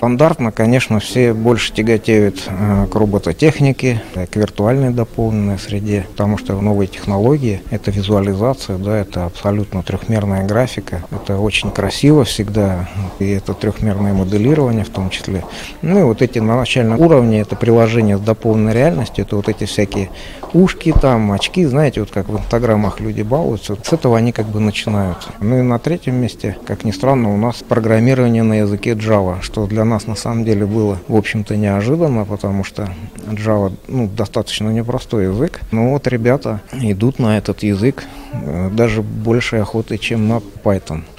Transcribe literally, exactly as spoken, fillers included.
Стандартно, конечно, все больше тяготеют э, к робототехнике, э, к виртуальной дополненной среде, потому что новые технологии, это визуализация, да, это абсолютно трехмерная графика, это очень красиво всегда, и это трехмерное моделирование в том числе. Ну и вот эти на начальном уровне, это приложение с дополненной реальностью, это вот эти всякие ушки там, очки, знаете, вот как в инстаграмах люди балуются, вот с этого они как бы начинают. Ну и на третьем месте, как ни странно, у нас программирование на языке Java, что для нас на самом деле было, в общем-то, неожиданно, потому что Java, ну, достаточно непростой язык. Но вот ребята идут на этот язык э, даже большей охотой, чем на Python.